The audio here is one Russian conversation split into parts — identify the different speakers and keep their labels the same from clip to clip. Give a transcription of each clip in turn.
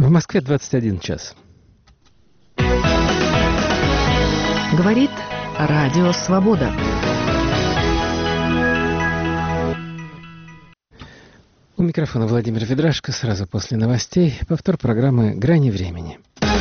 Speaker 1: В Москве 21 час.
Speaker 2: Говорит Радио Свобода.
Speaker 1: У микрофона Владимир Ведрашко. Сразу после новостей повтор программы «Грани времени».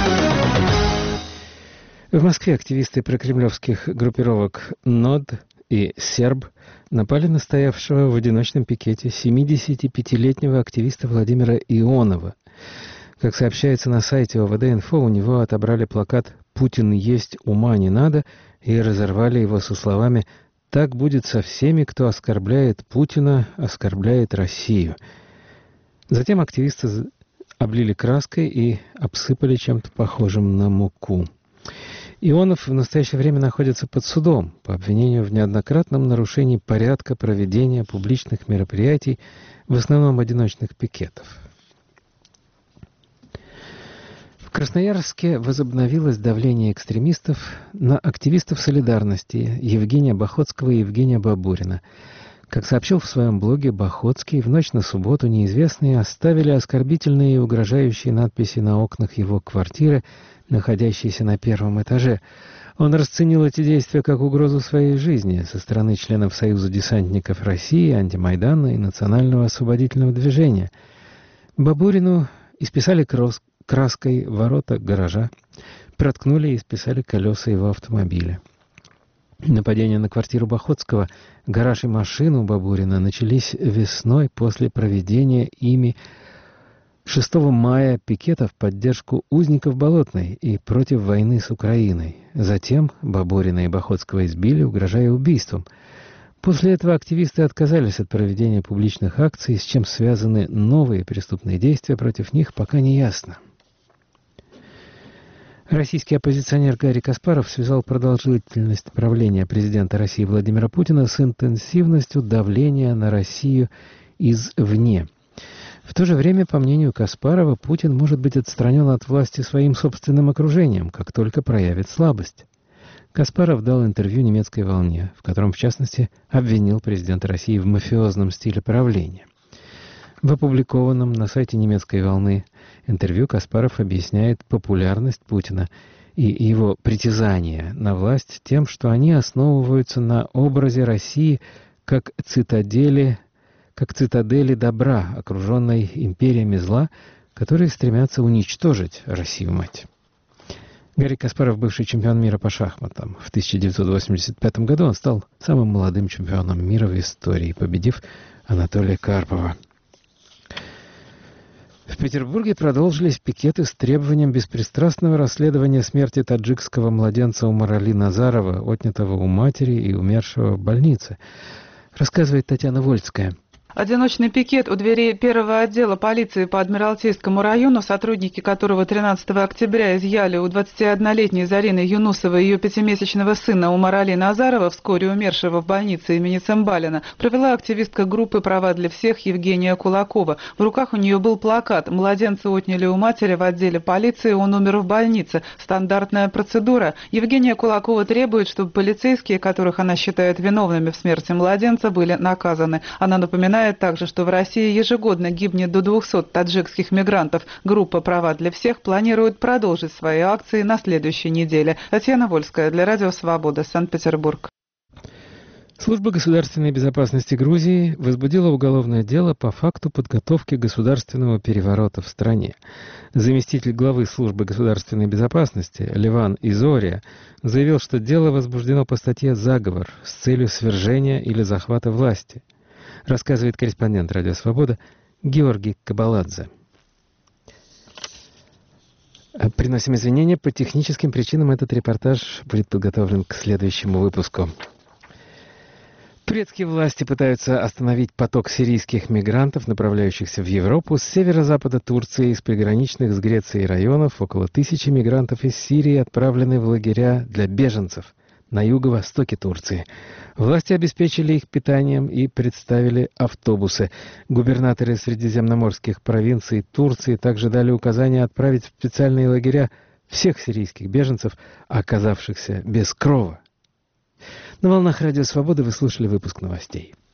Speaker 1: В Москве активисты прокремлевских группировок НОД и СЕРБ напали на стоявшего в одиночном пикете 75-летнего активиста Владимира Ионова. Как сообщается на сайте ОВД-Инфо, у него отобрали плакат «Путин есть, ума не надо» и разорвали его со словами «Так будет со всеми, кто оскорбляет Путина, оскорбляет Россию». Затем активисты облили краской и обсыпали чем-то похожим на муку. Ионов в настоящее время находится под судом по обвинению в неоднократном нарушении порядка проведения публичных мероприятий, в основном одиночных пикетов. В Красноярске возобновилось давление экстремистов на активистов «Солидарности» Евгения Бахотского и Евгения Бабурина. Как сообщил в своем блоге Бахотский, в ночь на субботу неизвестные оставили оскорбительные и угрожающие надписи на окнах его квартиры, находящейся на первом этаже. Он расценил эти действия как угрозу своей жизни со стороны членов Союза десантников России, Антимайдана и Национального освободительного движения. Бабурину исписали краской ворота гаража, проткнули и исписали колеса его автомобиля. Нападения на квартиру Бахотского, гараж и машину Бабурина начались весной после проведения ими 6 мая пикета в поддержку узников Болотной и против войны с Украиной. Затем Бабурина и Бахотского избили, угрожая убийством. После этого активисты отказались от проведения публичных акций, с чем связаны новые преступные действия против них, пока не ясно. Российский оппозиционер Гарри Каспаров связал продолжительность правления президента России Владимира Путина с интенсивностью давления на Россию извне. В то же время, по мнению Каспарова, Путин может быть отстранен от власти своим собственным окружением, как только проявит слабость. Каспаров дал интервью «Немецкой волне», в котором, в частности, обвинил президента России в мафиозном стиле правления. В опубликованном на сайте «Немецкой волны» интервью Каспаров объясняет популярность Путина и его притязания на власть тем, что они основываются на образе России как цитадели добра, окруженной империями зла, которые стремятся уничтожить Россию-мать. Гарри Каспаров, бывший чемпион мира по шахматам. В 1985 году он стал самым молодым чемпионом мира в истории, победив Анатолия Карпова. В Петербурге продолжились пикеты с требованием беспристрастного расследования смерти таджикского младенца Умарали Назарова, отнятого у матери и умершего в больнице. Рассказывает Татьяна Вольская.
Speaker 3: Одиночный пикет у дверей первого отдела полиции по Адмиралтейскому району, сотрудники которого 13 октября изъяли у 21-летней Зарины Юнусовой ее 5-месячного сына Умарали Назарова, вскоре умершего в больнице имени Цымбалина, провела активистка группы «Права для всех» Евгения Кулакова. В руках у нее был плакат «Младенца отняли у матери в отделе полиции, он умер в больнице. Стандартная процедура». Евгения Кулакова требует, чтобы полицейские, которых она считает виновными в смерти младенца, были наказаны. Она напоминает также, что в России ежегодно гибнет до 200 таджикских мигрантов. Группа «Права для всех» планирует продолжить свои акции на следующей неделе. Татьяна Вольская для Радио Свобода, Санкт-Петербург.
Speaker 1: Служба государственной безопасности Грузии возбудила уголовное дело по факту подготовки государственного переворота в стране. Заместитель главы службы государственной безопасности Леван Изория заявил, что дело возбуждено по статье «Заговор» с целью свержения или захвата власти. Рассказывает корреспондент «Радио Свобода» Георгий Кабаладзе. Приносим извинения, по техническим причинам этот репортаж будет подготовлен к следующему выпуску. Турецкие власти пытаются остановить поток сирийских мигрантов, направляющихся в Европу с северо-запада Турции, из приграничных с Грецией районов. Около 1000 мигрантов из Сирии отправлены в лагеря для беженцев на юго-востоке Турции. Власти обеспечили их питанием и представили автобусы. Губернаторы средиземноморских провинций Турции также дали указание отправить в специальные лагеря всех сирийских беженцев, оказавшихся без крова. На волнах Радио Свободы вы слушали выпуск новостей.